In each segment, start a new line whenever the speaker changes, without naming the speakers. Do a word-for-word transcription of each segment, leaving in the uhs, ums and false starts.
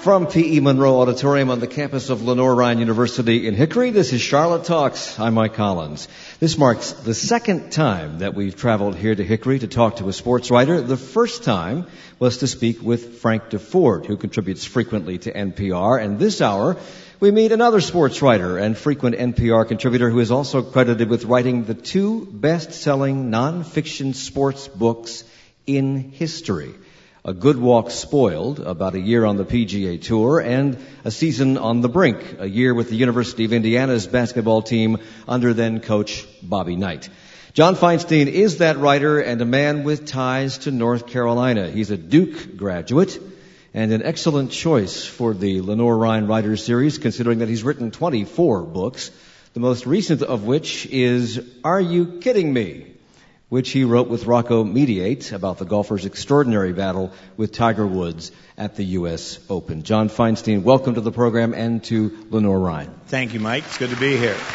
From P E Monroe Auditorium on the campus of Lenoir-Rhyne University in Hickory, this is Charlotte Talks. I'm Mike Collins. This marks the second time that we've traveled here to Hickory to talk to a sports writer. The first time was to speak with Frank Deford, who contributes frequently to N P R. And this hour, we meet another sports writer and frequent N P R contributor who is also credited with writing the two best-selling nonfiction sports books in history. A Good Walk Spoiled, about a year on the P G A Tour, and A Season on the Brink, a year with the University of Indiana's basketball team under then-coach Bobby Knight. John Feinstein is that writer and a man with ties to North Carolina. He's a Duke graduate and an excellent choice for the Lenoir-Rhyne Writers Series, considering that he's written twenty-four books, the most recent of which is Are You Kidding Me?, which he wrote with Rocco Mediate about the golfer's extraordinary battle with Tiger Woods at the U S Open. John Feinstein, welcome to the program and to Lenoir-Rhyne.
Thank you, Mike. It's good to be here.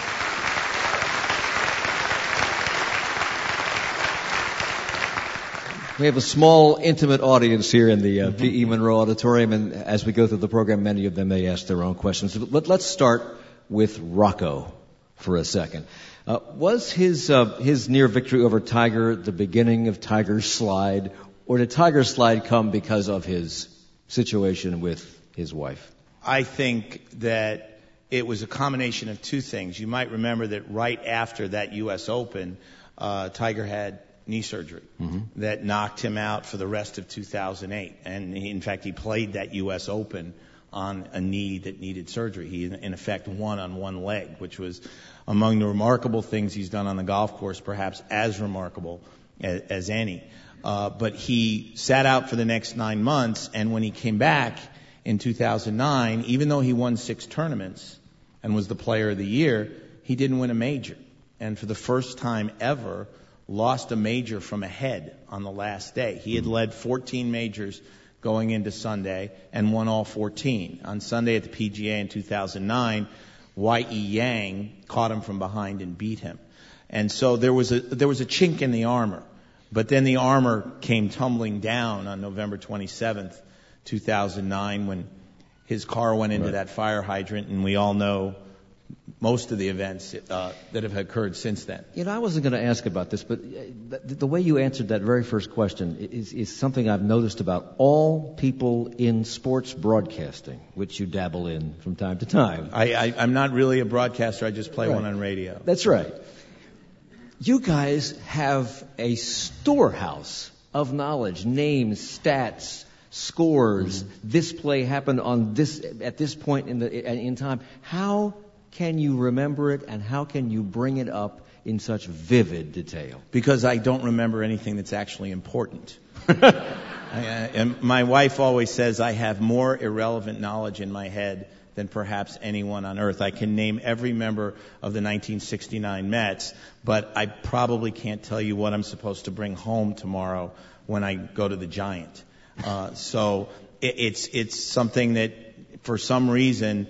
We have a small, intimate audience here in the uh, mm-hmm. P E Monroe Auditorium, and as we go through the program, many of them may ask their own questions. But let's start with Rocco for a second. Uh, was his uh, his near victory over Tiger the beginning of Tiger's slide, or did Tiger's slide come because of his situation with his wife?
I think that it was a combination of two things. You might remember that right after that U S Open, uh, Tiger had knee surgery mm-hmm. that knocked him out for the rest of two thousand eight. And he, in fact, he played that U S Open on a knee that needed surgery. He, in effect, won on one leg, which was among the remarkable things he's done on the golf course, perhaps as remarkable as, as any. Uh, but he sat out for the next nine months, and when he came back in two thousand nine, even though he won six tournaments and was the player of the year, he didn't win a major. And for the first time ever, lost a major from ahead on the last day. He had led fourteen majors going into Sunday and won all fourteen. On Sunday at the P G A in two thousand nine, Y E Yang caught him from behind and beat him. And so there was a there was a chink in the armor. But then the armor came tumbling down on November twenty-seventh, two thousand nine, when his car went into right. that fire hydrant, and we all know most of the events uh, that have occurred since then.
You know, I wasn't going to ask about this, but the, the way you answered that very first question is, is something I've noticed about all people in sports broadcasting, which you dabble in from time to time.
I, I, I'm not really a broadcaster. I just play
right.
one on radio.
That's right. You guys have a storehouse of knowledge, names, stats, scores. Mm-hmm. This play happened on this at this point in the in time. How can you remember it, and how can you bring it up in such vivid detail?
Because I don't remember anything that's actually important. I, and my wife always says I have more irrelevant knowledge in my head than perhaps anyone on earth. I can name every member of the nineteen sixty-nine Mets, but I probably can't tell you what I'm supposed to bring home tomorrow when I go to the Giant. Uh, so it, it's it's something that, for some reason,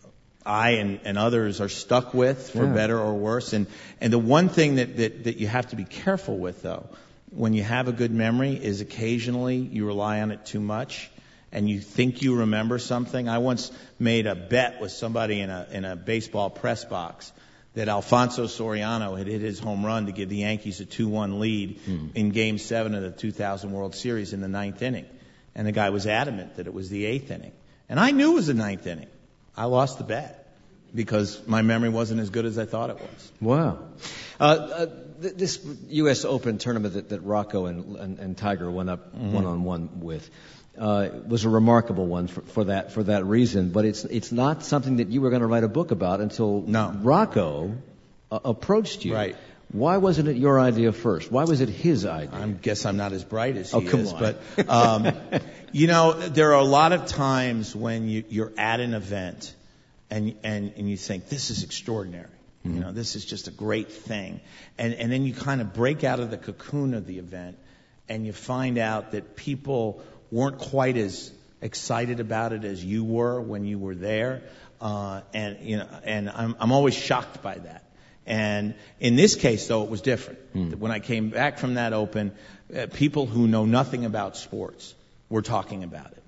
I and, and others are stuck with, for yeah. better or worse. And, and the one thing that, that, that you have to be careful with, though, when you have a good memory, is occasionally you rely on it too much and you think you remember something. I once made a bet with somebody in a, in a baseball press box that Alfonso Soriano had hit his home run to give the Yankees a two one lead mm. in Game seven of the two thousand World Series in the ninth inning. And the guy was adamant that it was the eighth inning. And I knew it was the ninth inning. I lost the bet because my memory wasn't as good as I thought it was.
Wow. Uh, uh, th- this U S Open tournament that, that Rocco and, and, and Tiger went up mm-hmm. one-on-one with uh, was a remarkable one for, for that for that reason. But it's it's not something that you were going to write a book about until
no.
Rocco uh, approached you.
Right.
Why wasn't it your idea first? Why was it his idea?
I guess I'm not as bright as he
oh, come
is.
On.
But, um, you know, there are a lot of times when you, you're at an event and, and, and you think, this is extraordinary. Mm-hmm. You know, this is just a great thing. And, and then you kind of break out of the cocoon of the event and you find out that people weren't quite as excited about it as you were when you were there. Uh, and, you know, and I'm, I'm always shocked by that. And in this case, though, it was different. Mm. When I came back from that Open, uh, people who know nothing about sports were talking about it.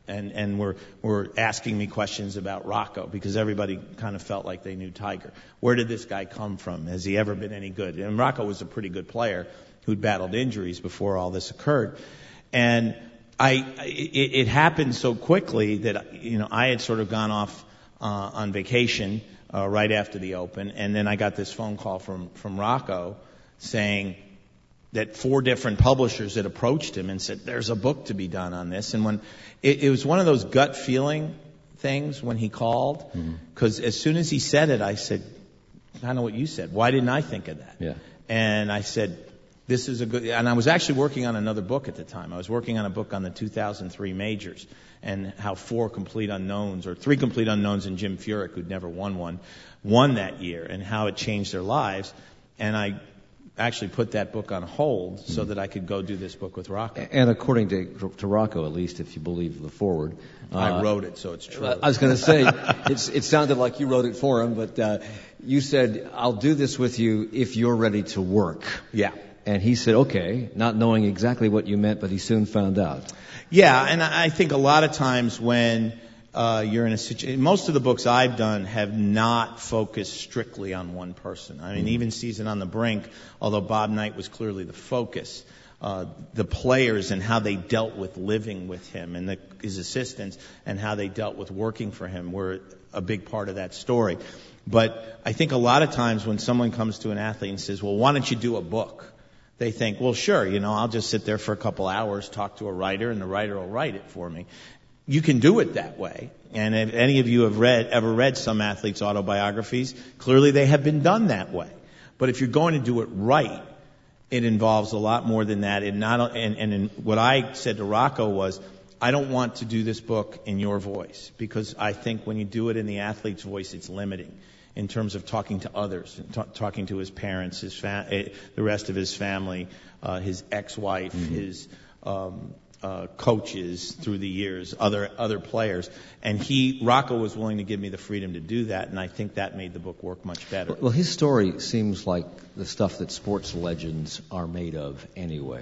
and and were were asking me questions about Rocco, because everybody kind of felt like they knew Tiger. Where did this guy come from? Has he ever been any good? And Rocco was a pretty good player who'd battled injuries before all this occurred. And I it, it happened so quickly that, you know, I had sort of gone off uh, on vacation uh, right after the Open, and then I got this phone call from from Rocco saying that four different publishers had approached him and said, there's a book to be done on this. And when it, it was one of those gut feeling things when he called, because mm-hmm. as soon as he said it, I said, kind of what you said, why didn't I think of that?
Yeah.
And I said, this is a good, and I was actually working on another book at the time. I was working on a book on the two thousand three majors and how four complete unknowns, or three complete unknowns and Jim Furyk, who'd never won one, won that year, and how it changed their lives. And I actually put that book on hold so that I could go do this book with Rocco.
And according to, to Rocco, at least, if you believe the forward.
Uh, I wrote it, so it's true.
I was going to say, it's, it sounded like you wrote it for him, but uh, you said, I'll do this with you if you're ready to work.
Yeah.
And he said, okay, not knowing exactly what you meant, but he soon found out.
Yeah, and I think a lot of times when Uh, you're in a situation. Most of the books I've done have not focused strictly on one person. I mean, even Season on the Brink, although Bob Knight was clearly the focus, uh, the players and how they dealt with living with him, and the, his assistants, and how they dealt with working for him were a big part of that story. But I think a lot of times when someone comes to an athlete and says, well, why don't you do a book? They think, well, sure, you know, I'll just sit there for a couple hours, talk to a writer, and the writer will write it for me. You can do it that way. And if any of you have read, ever read some athletes' autobiographies, clearly they have been done that way. But if you're going to do it right, it involves a lot more than that. And, not, and, and in, what I said to Rocco was, I don't want to do this book in your voice, because I think when you do it in the athlete's voice, it's limiting in terms of talking to others, t- talking to his parents, his fa- the rest of his family, uh, his ex-wife, mm-hmm. his um, Uh, coaches through the years, other other players, and he Rocco was willing to give me the freedom to do that, and I think that made the book work much better.
Well, his story seems like the stuff that sports legends are made of anyway.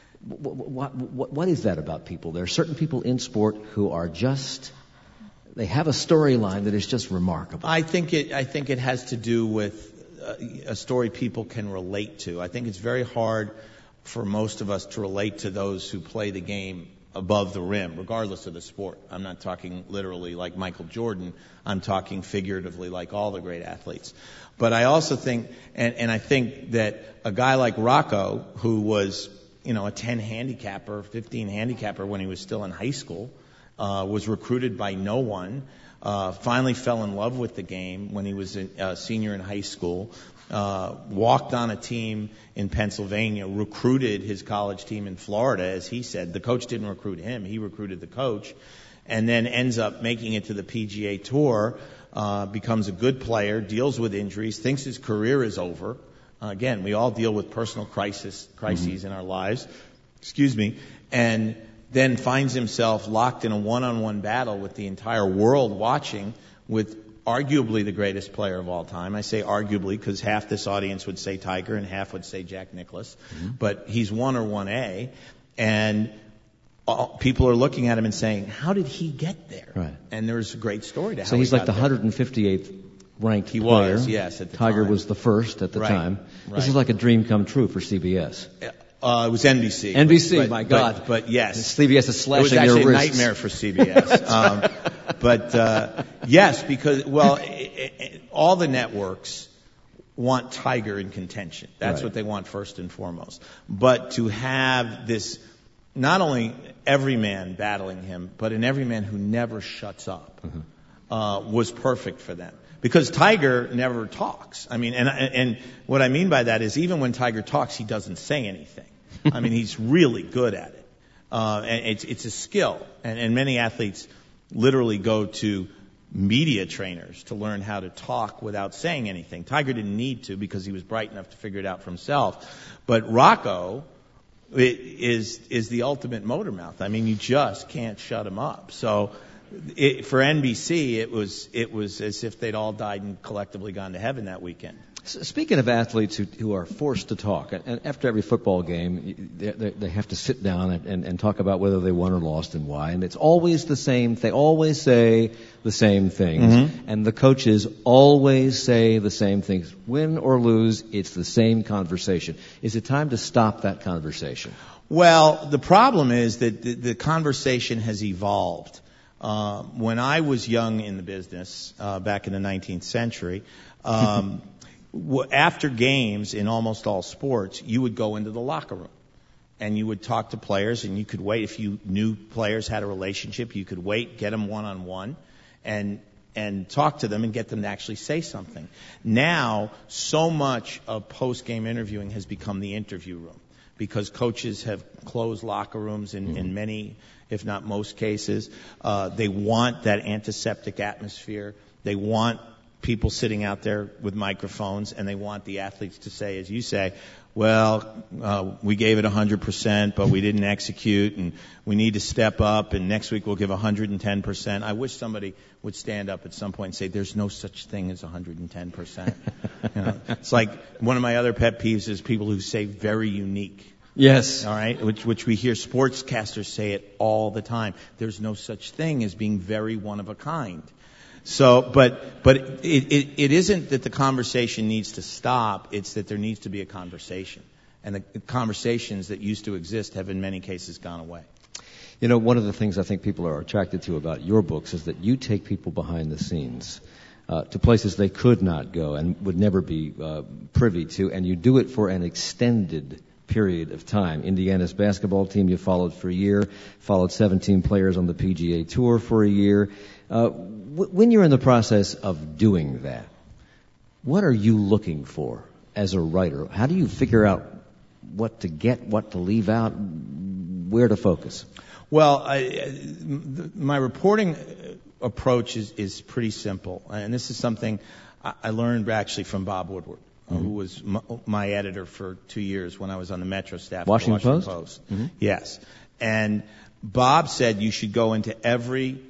What, what, what is that about people? There are certain people in sport who are just, they have a storyline that is just remarkable.
I think it I think it has to do with a story people can relate to. I think it's very hard for most of us to relate to those who play the game above the rim, regardless of the sport. I'm not talking literally like Michael Jordan. I'm talking figuratively like all the great athletes. But I also think, and, and I think that a guy like Rocco, who was, you know, a ten handicapper, fifteen handicapper when he was still in high school, uh, was recruited by no one, uh, finally fell in love with the game when he was a uh, senior in high school, Uh, walked on a team in Pennsylvania, recruited his college team in Florida, as he said. The coach didn't recruit him, he recruited the coach, and then ends up making it to the P G A Tour, uh, becomes a good player, deals with injuries, thinks his career is over. Uh, again, we all deal with personal crisis, crises mm-hmm. in our lives, excuse me, and then finds himself locked in a one-on-one battle with the entire world watching, with arguably the greatest player of all time. I say arguably because half this audience would say Tiger and half would say Jack Nicklaus. Mm-hmm. But he's one or one A. And all, people are looking at him and saying, how did he get there?
Right.
And there's a great story to how
so he's
he
like the
there.
one hundred fifty-eighth ranked
he
player.
was, yes, at the
Tiger
time.
was the first at the
right.
time.
Right.
This is like a dream come true for C B S.
Uh, it was N B C.
N B C,
but,
my God.
But, but yes.
C B S is slashing
their wrists. It was
their
actually a nightmare for C B S. um, but uh, yes, because, well, it, it, all the networks want Tiger in contention. That's
right.
what they want first and foremost. But to have this, not only every man battling him, but an every man who never shuts up, mm-hmm. uh, was perfect for them. Because Tiger never talks. I mean, and and what I mean by that is even when Tiger talks, he doesn't say anything. I mean, he's really good at it. Uh, and it's it's a skill. And, and many athletes literally go to media trainers to learn how to talk without saying anything. Tiger didn't need to because he was bright enough to figure it out for himself. But Rocco is is the ultimate motor mouth. I mean, you just can't shut him up. So it, for N B C, it was it was as if they'd all died and collectively gone to heaven that weekend.
Speaking of athletes who, who are forced to talk, and after every football game, they, they, they have to sit down and, and, and talk about whether they won or lost and why, and it's always the same. They always say the same things, mm-hmm. and the coaches always say the same things. Win or lose, it's the same conversation. Is it time to stop that conversation?
Well, the problem is that the, the conversation has evolved. Uh, when I was young in the business, uh, back in the nineteenth century, um, after games in almost all sports, you would go into the locker room and you would talk to players, and you could wait. If you knew players had a relationship, you could wait, get them one-on-one, and and talk to them and get them to actually say something. Now, so much of post-game interviewing has become the interview room because coaches have closed locker rooms in, in many, if not most cases. Uh, they want that antiseptic atmosphere. They want people sitting out there with microphones, and they want the athletes to say, as you say, well, uh, we gave it one hundred percent, but we didn't execute, and we need to step up, and next week we'll give one hundred ten percent. I wish somebody would stand up at some point and say, there's no such thing as one hundred ten percent. You know, it's like one of my other pet peeves is people who say very unique.
Yes.
All right, which, which we hear sportscasters say it all the time. There's no such thing as being very one of a kind. So, but but it, it it isn't that the conversation needs to stop. It's that there needs to be a conversation, and the conversations that used to exist have in many cases gone away.
You know, one of the things I think people are attracted to about your books is that you take people behind the scenes uh, to places they could not go and would never be uh, privy to, and you do it for an extended period of time. Indiana's basketball team you followed for a year, followed seventeen players on the P G A Tour for a year. Uh, w- when you're in the process of doing that, what are you looking for as a writer? How do you figure out what to get, what to leave out, where to focus?
Well, I, the, my reporting approach is, is pretty simple, and this is something I, I learned actually from Bob Woodward, mm-hmm. who was my, my editor for two years when I was on the Metro staff.
Washington,
at the Washington
Post?
Post.
Mm-hmm.
Yes, and Bob said you should go into every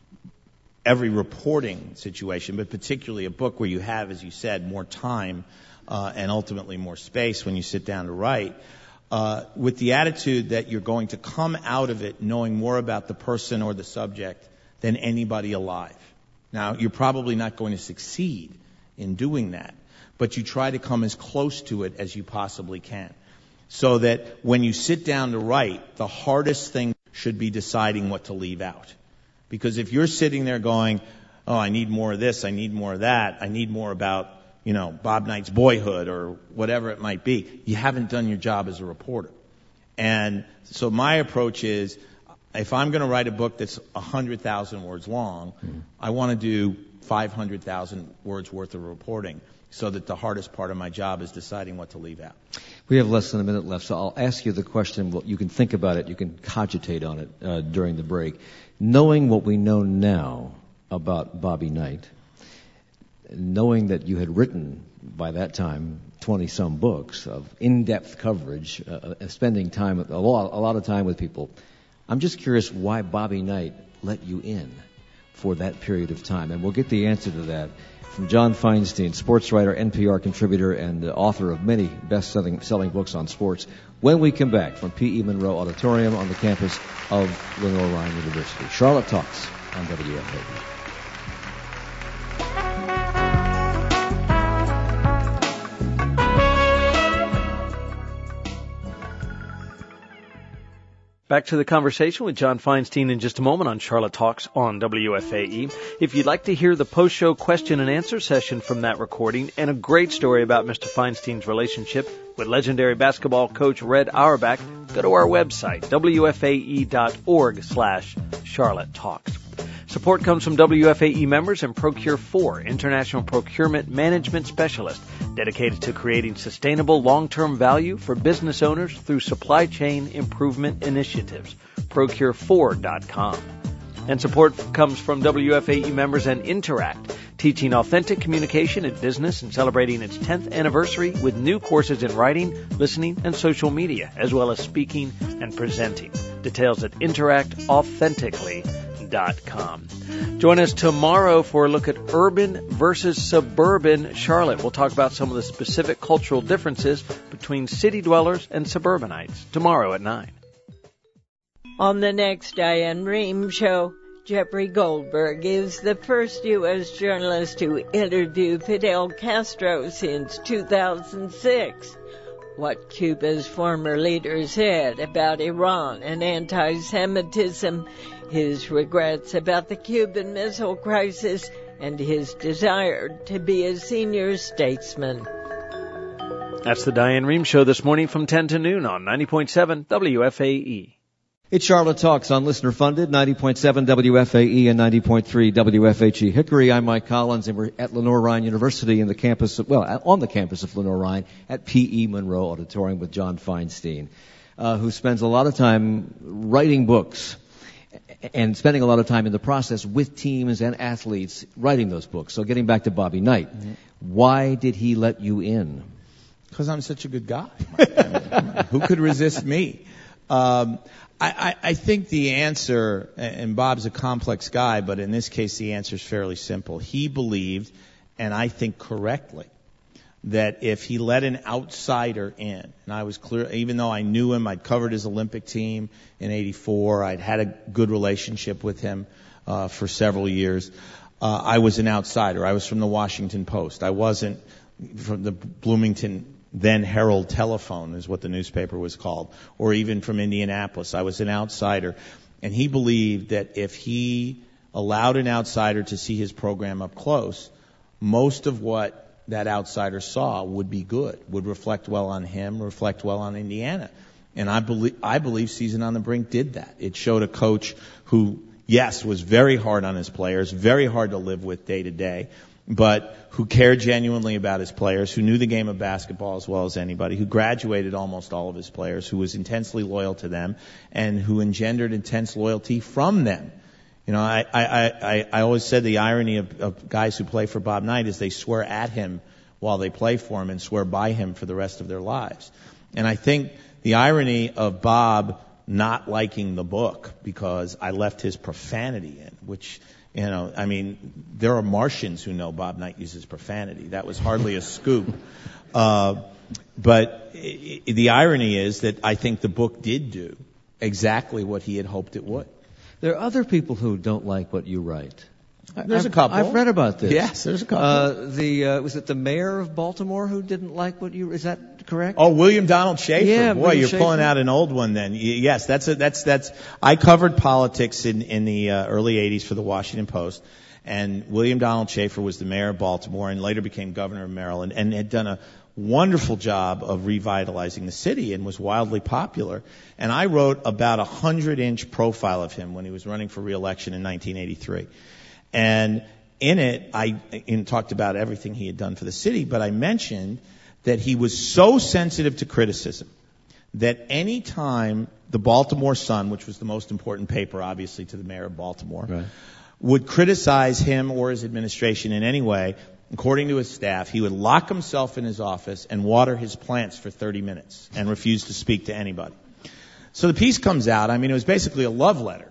every reporting situation, but particularly a book where you have, as you said, more time uh, and ultimately more space when you sit down to write, uh, with the attitude that you're going to come out of it knowing more about the person or the subject than anybody alive. Now, you're probably not going to succeed in doing that, but you try to come as close to it as you possibly can. So that when you sit down to write, the hardest thing should be deciding what to leave out. Because if you're sitting there going, oh, I need more of this, I need more of that, I need more about, you know, Bob Knight's boyhood or whatever it might be, you haven't done your job as a reporter. And so my approach is, if I'm going to write a book that's one hundred thousand words long, mm-hmm. I want to do five hundred thousand words worth of reporting, so that the hardest part of my job is deciding what to leave out.
We have less than a minute left, so I'll ask you the question. Well, you can think about it, you can cogitate on it uh, during the break. Knowing what we know now about Bobby Knight, knowing that you had written by that time twenty-some books of in-depth coverage, uh, spending time a lot, a lot of time with people, I'm just curious why Bobby Knight let you in for that period of time, and we'll get the answer to that from John Feinstein, sports writer, N P R contributor, and uh, author of many best-selling selling books on sports, when we come back from P E. Monroe Auditorium on the campus of Lenoir-Rhyne University. Charlotte Talks on W F A E.
Back to the conversation with John Feinstein in just a moment on Charlotte Talks on W F A E. If you'd like to hear the post-show question and answer session from that recording and a great story about Mister Feinstein's relationship with legendary basketball coach Red Auerbach, go to our website, W F A E dot org slash Charlotte Talks. Support comes from W F A E members and Procure four, International Procurement Management Specialist, dedicated to creating sustainable long-term value for business owners through supply chain improvement initiatives. Procure four dot com. And support comes from W F A E members and Interact, teaching authentic communication in business and celebrating its tenth anniversary with new courses in writing, listening, and social media, as well as speaking and presenting. Details at interact authentically dot com. Join us tomorrow for a look at urban versus suburban Charlotte. We'll talk about some of the specific cultural differences between city dwellers and suburbanites tomorrow at nine.
On the next Diane Rehm Show, Jeffrey Goldberg is the first U S journalist to interview Fidel Castro since two thousand six. What Cuba's former leader said about Iran and anti-Semitism, his regrets about the Cuban Missile Crisis, and his desire to be a senior statesman.
That's the Diane Rehm Show this morning from ten to noon on ninety point seven W F A E.
It's Charlotte Talks on Listener Funded, ninety point seven W F A E and ninety point three W F H E Hickory. I'm Mike Collins, and we're at Lenoir-Rhyne University in the campus, of, well, on the campus of Lenoir-Rhyne at P E Monroe Auditorium with John Feinstein, uh, who spends a lot of time writing books and spending a lot of time in the process with teams and athletes writing those books. So getting back to Bobby Knight, mm-hmm. Why did he let you in?
Because I'm such a good guy. Who could resist me? Um, I, I, I think the answer, and Bob's a complex guy, but in this case the answer is fairly simple. He believed, and I think correctly, that if he let an outsider in, and I was clear, even though I knew him, I'd covered his Olympic team in eighty-four, I'd had a good relationship with him uh, for several years, uh, I was an outsider. I was from the Washington Post. I wasn't from the Bloomington then Herald Telephone is what the newspaper was called, or even from Indianapolis. I was an outsider. And he believed that if he allowed an outsider to see his program up close, most of what that outsider saw would be good, would reflect well on him, reflect well on Indiana. And I believe, I believe Season on the Brink did that. It showed a coach who, yes, was very hard on his players, very hard to live with day to day, but who cared genuinely about his players, who knew the game of basketball as well as anybody, who graduated almost all of his players, who was intensely loyal to them, and who engendered intense loyalty from them. You know, I, I, I, I always said the irony of, of guys who play for Bob Knight is they swear at him while they play for him and swear by him for the rest of their lives. And I think the irony of Bob not liking the book because I left his profanity in, which... You know, I mean, there are Martians who know Bob Knight uses profanity. That was hardly a scoop. Uh, but I- I- the irony is that I think the book did do exactly what he had hoped it would.
There are other people who don't like what you write.
There's
I've,
a couple.
I've read about this.
Yes, there's a couple.
Uh, the uh, was it the mayor of Baltimore who didn't like what you? Is that correct?
Oh, William Donald Schaefer.
Yeah,
boy,
William
you're
Schaefer.
pulling out an old one. Then, Y- yes, that's a, that's that's. I covered politics in in the uh, early eighties for the Washington Post, and William Donald Schaefer was the mayor of Baltimore and later became governor of Maryland and had done a wonderful job of revitalizing the city and was wildly popular. And I wrote about a hundred inch profile of him when he was running for re-election in nineteen eighty-three, and in it, I in, talked about everything he had done for the city, but I mentioned that he was so sensitive to criticism that any time the Baltimore Sun, which was the most important paper, obviously, to the mayor of Baltimore, right, would criticize him or his administration in any way, according to his staff, he would lock himself in his office and water his plants for thirty minutes and refuse to speak to anybody. So the piece comes out. I mean, it was basically a love letter.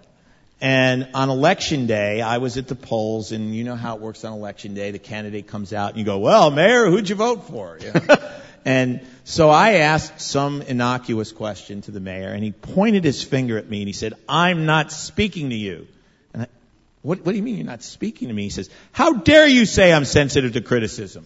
And on election day, I was at the polls, and you know how it works on election day. The candidate comes out, and you go, well, Mayor, who'd you vote for? You know? And so I asked some innocuous question to the mayor, and he pointed his finger at me, and he said, I'm not speaking to you. And I, what, what do you mean you're not speaking to me? He says, how dare you say I'm sensitive to criticism?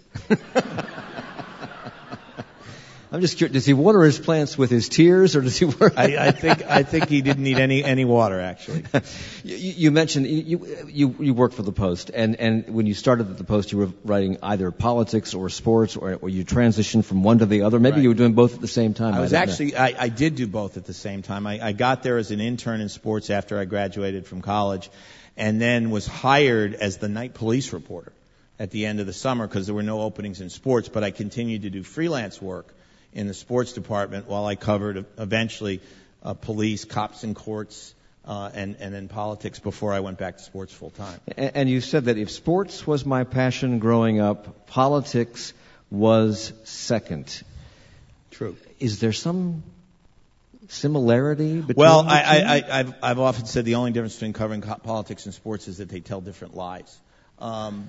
I'm just curious, does he water his plants with his tears, or does he water?
I, I think I think he didn't need any any water, actually.
you, you mentioned you, you you worked for the Post, and and when you started at the Post, you were writing either politics or sports, or, or you transitioned from one to the other. Maybe right. You were doing both at the same time.
I was
I
actually I, I did do both at the same time. I, I got there as an intern in sports after I graduated from college, and then was hired as the night police reporter at the end of the summer because there were no openings in sports. But I continued to do freelance work in the sports department while I covered eventually uh, police, cops and courts, uh, and, and then politics before I went back to sports full time.
And, and you said that if sports was my passion growing up, politics was second.
True.
Is there some similarity between
Well,
the
I,
two?
I, I, I've, I've often said the only difference between covering co- politics and sports is that they tell different lies. Um,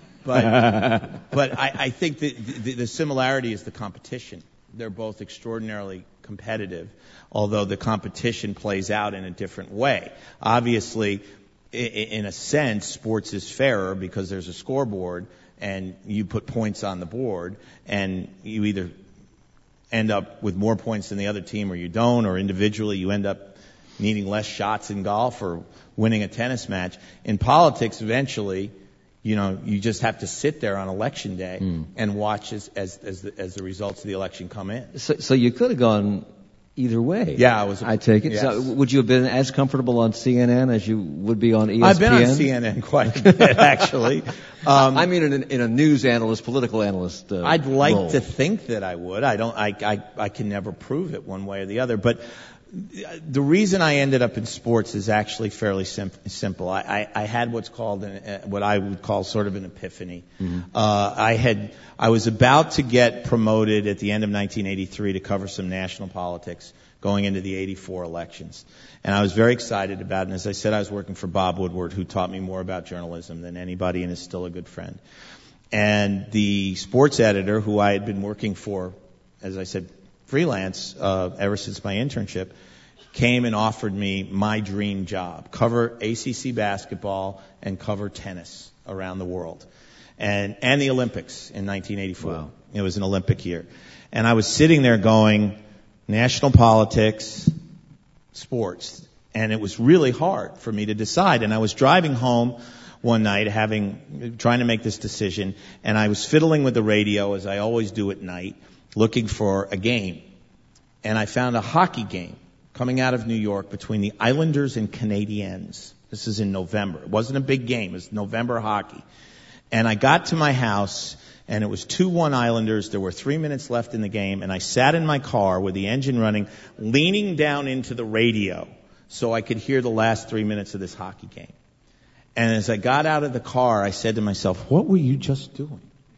but but I, I think that the, the similarity is the competition. They're both extraordinarily competitive, although the competition plays out in a different way. Obviously, in a sense, sports is fairer because there's a scoreboard and you put points on the board and you either end up with more points than the other team or you don't, or individually you end up needing less shots in golf or winning a tennis match. In politics, eventually, you know, you just have to sit there on election day mm. and watch as as as the, as the results of the election come in.
So, so you could have gone either way.
Yeah, I was.
I take it.
Yes.
So would you have been as comfortable on C N N as you would be on E S P N?
I've been on C N N quite a bit, actually. Um,
I mean, in a, in a news analyst, political analyst. Uh,
I'd like
role.
to think that I would. I don't. I, I I can never prove it one way or the other. But the reason I ended up in sports is actually fairly sim- simple. I, I, I had what's called an, uh, what I would call sort of an epiphany. Mm-hmm. Uh, I had I was about to get promoted at the end of nineteen eighty-three to cover some national politics going into the eighty-four elections, and I was very excited about it. And as I said, I was working for Bob Woodward, who taught me more about journalism than anybody, and is still a good friend. And the sports editor, who I had been working for, as I said, freelance uh, ever since my internship, came and offered me my dream job: cover A C C basketball and cover tennis around the world, and and the Olympics in nineteen eighty-four.
Wow.
It was an Olympic year, and I was sitting there going, national politics, sports, and it was really hard for me to decide. And I was driving home one night, having trying to make this decision, and I was fiddling with the radio as I always do at night, looking for a game. And I found a hockey game coming out of New York between the Islanders and Canadiens. This is in November. It wasn't a big game. It was November hockey. And I got to my house, and it was two one Islanders. There were three minutes left in the game, and I sat in my car with the engine running, leaning down into the radio so I could hear the last three minutes of this hockey game. And as I got out of the car, I said to myself, what were you just doing?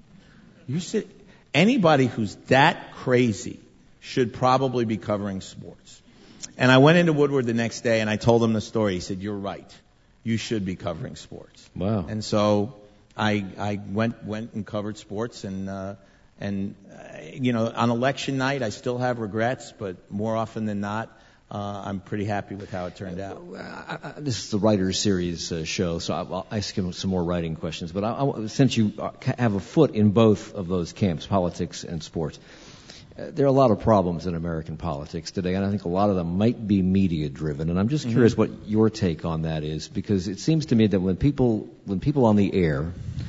You said, anybody who's that crazy should probably be covering sports. And I went into Woodward the next day and I told him the story. He said, you're right. You should be covering sports.
Wow.
And so I I went went and covered sports, and uh, and uh, you know, on election night I still have regrets, but more often than not, uh, I'm pretty happy with how it turned out.
I, I, this is the Writers Series uh, show, so I'll, I'll ask him some more writing questions. But I, I, since you have a foot in both of those camps, politics and sports, uh, there are a lot of problems in American politics today, and I think a lot of them might be media-driven. And I'm just curious mm-hmm. what your take on that is, because it seems to me that when people when people on the air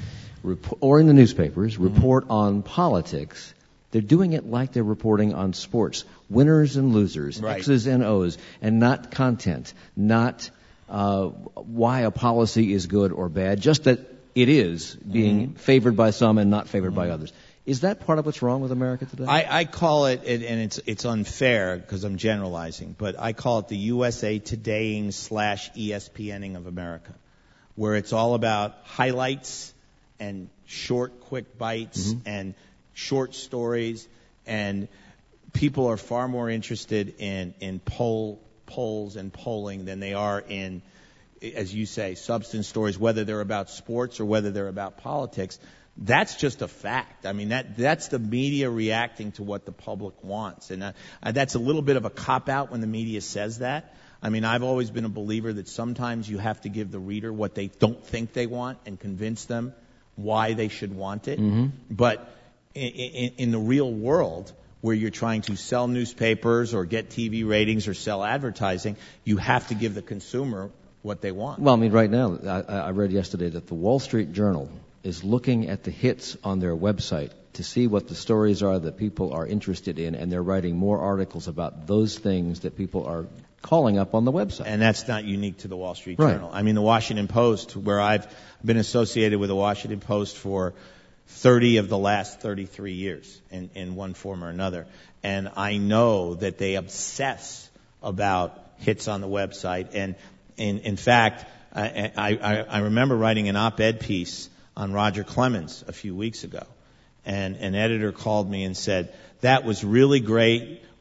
rep- or in the newspapers mm-hmm. report on politics, they're doing it like they're reporting on sports. Winners and losers,
right.
X's and O's, and not content, not uh, why a policy is good or bad, just that it is being mm-hmm. favored by some and not favored mm-hmm. by others. Is that part of what's wrong with America today?
I, I call it, and it's it's unfair because I'm generalizing, but I call it the U S A Todaying slash E S P N ing of America, where it's all about highlights and short, quick bites mm-hmm. and short stories, and people are far more interested in in poll polls and polling than they are in, as you say, substance stories, whether they're about sports or whether they're about politics. That's just a fact. I mean, that that's the media reacting to what the public wants, and uh, that's a little bit of a cop-out when the media says that. I mean, I've always been a believer that sometimes you have to give the reader what they don't think they want and convince them why they should want it. Mm-hmm. But in, in, in the real world, where you're trying to sell newspapers or get T V ratings or sell advertising, you have to give the consumer what they want.
Well, I mean, right now, I, I read yesterday that the Wall Street Journal is looking at the hits on their website to see what the stories are that people are interested in, and they're writing more articles about those things that people are calling up on the website.
And that's not unique to the Wall Street
right.
Journal. I mean, the Washington Post, where I've been associated with the Washington Post for thirty of the last thirty-three years in, in one form or another, and I know that they obsess about hits on the website. And in, in fact, I, I, I remember writing an op-ed piece on Roger Clemens a few weeks ago. And an editor called me and said, that was really great,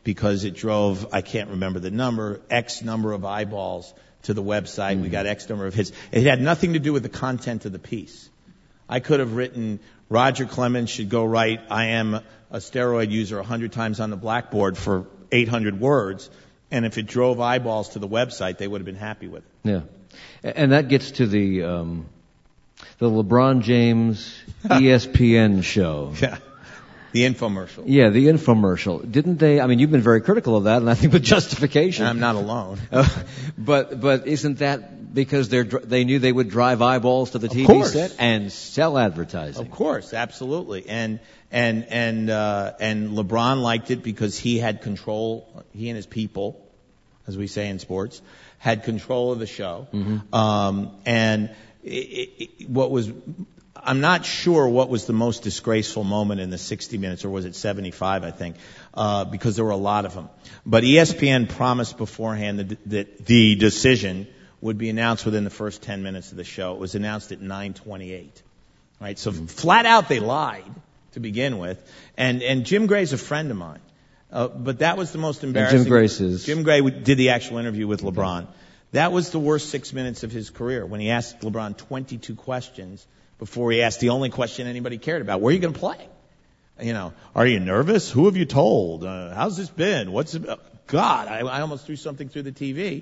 because it drove, I can't remember the number, X number of eyeballs to the website. Mm-hmm. We got X number of hits. It had nothing to do with the content of the piece. I could have written, Roger Clemens should go write, I am a steroid user a hundred times on the blackboard for eight hundred words. And if it drove eyeballs to the website, they would have been happy with it.
Yeah. And that gets to the, um, the LeBron James E S P N show.
Yeah. The infomercial.
Yeah, the infomercial. Didn't they, I mean, you've been very critical of that, and I think with justification.
And I'm not alone.
Uh, but, but isn't that because they're, they knew they would drive eyeballs to the T V set and sell advertising?
Of course, absolutely. And, and, and, uh, and LeBron liked it because he had control, he and his people, as we say in sports, had control of the show. Mm-hmm. Um, and it, it, what was, I'm not sure what was the most disgraceful moment in the sixty minutes, or was it seventy-five, I think, uh, because there were a lot of them. But E S P N promised beforehand that, that the decision would be announced within the first ten minutes of the show. It was announced at nine twenty-eight. Right? So mm-hmm. flat out they lied to begin with. And, and Jim Gray's a friend of mine. Uh, but that was the most embarrassing.
And Jim Gray says.
Jim Gray did the actual interview with LeBron. Okay. That was the worst six minutes of his career when he asked LeBron twenty-two questions before he asked the only question anybody cared about. Where are you going to play? You know, are you nervous? Who have you told? Uh, how's this been? What's it, uh, God, I, I almost threw something through the T V.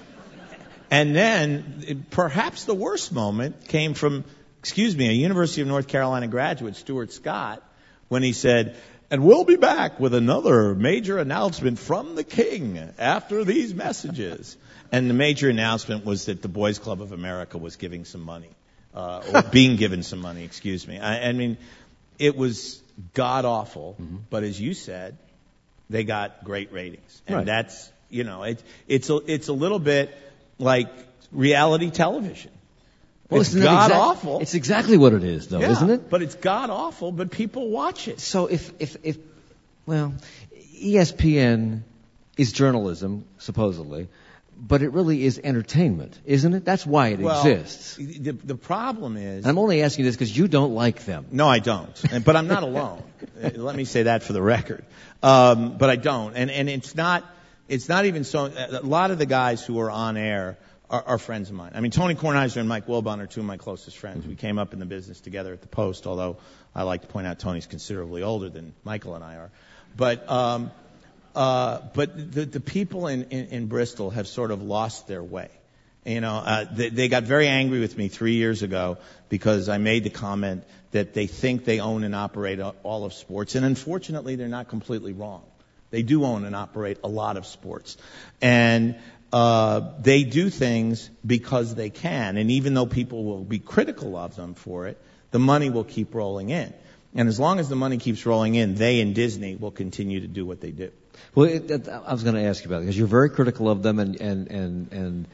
And then it, perhaps the worst moment came from, excuse me, a University of North Carolina graduate, Stuart Scott, when he said, and we'll be back with another major announcement from the King after these messages. And the major announcement was that the Boys Club of America was giving some money. Uh, or being given some money, excuse me. I, I mean, it was god-awful, mm-hmm. but as you said, they got great ratings. And
right.
that's, you know, it, it's, a, it's a little bit like reality television.
Well,
it's god-awful.
Exact, it's exactly what it is, though,
yeah,
isn't it?
But it's god-awful, but people watch it.
So if, if, if, well, E S P N is journalism, supposedly, but it really is entertainment, isn't it? That's why it
well,
exists.
The, the problem is...
I'm only asking this because you don't like them.
No, I don't. But I'm not alone. Let me say that for the record. Um, but I don't. And, and it's not, it's not even so... A lot of the guys who are on air are, are friends of mine. I mean, Tony Kornheiser and Mike Wilbon are two of my closest friends. Mm-hmm. We came up in the business together at the Post, although I like to point out Tony's considerably older than Michael and I are. But... Um, Uh, but the, the people in, in, in Bristol have sort of lost their way. You know, uh, they, they got very angry with me three years ago because I made the comment that they think they own and operate all of sports. And unfortunately, they're not completely wrong. They do own and operate a lot of sports. And uh, they do things because they can. And even though people will be critical of them for it, the money will keep rolling in. And as long as the money keeps rolling in, they and Disney will continue to do what they do.
Well, it, it, I was going to ask you about it because you're very critical of them, and and and and